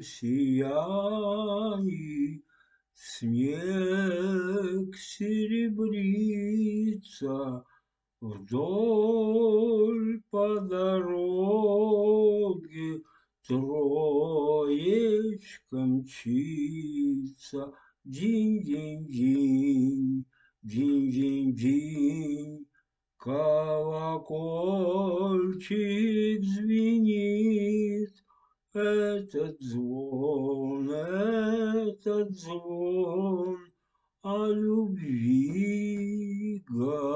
сиянии снег серебрится, вдоль по дороге троечка мчится. Динь-динь-динь, динь-динь-динь, колокольчик звенит. Этот звон о любви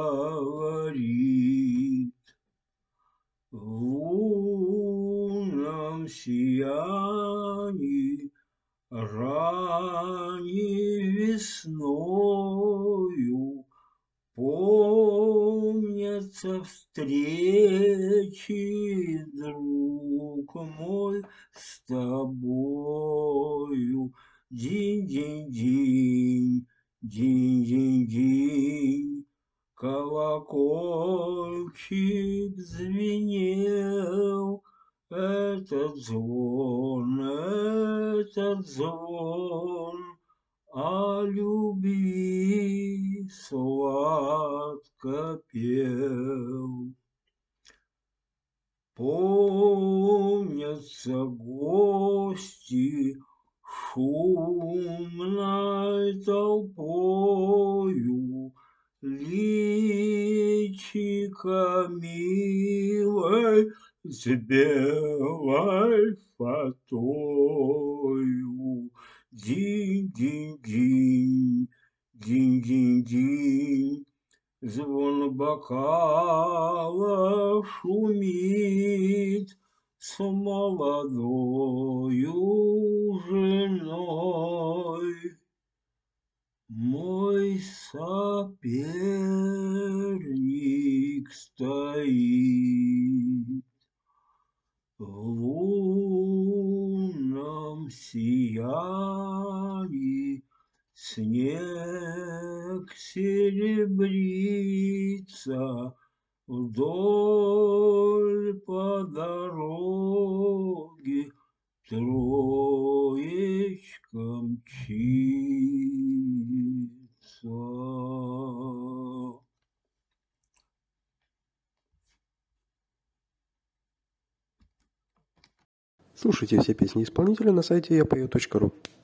говорит. В лунном сиянии ранней весною помнятся встречи, друг мой, с тобою. Динь-динь-динь, динь-динь-динь, колокольчик звенел. Этот звон о любви сладко пел. Помнятся гости шумной толпою, личико милой с белой фатою. Динь-динь-динь, динь-динь-динь, звон бокала шумит с молодою женой. Мой соперник стоит в лунном сиянии, снег серебрится, вдоль по дороге троечка мчится. Слушайте все песни исполнителя на сайте yapoe.ru.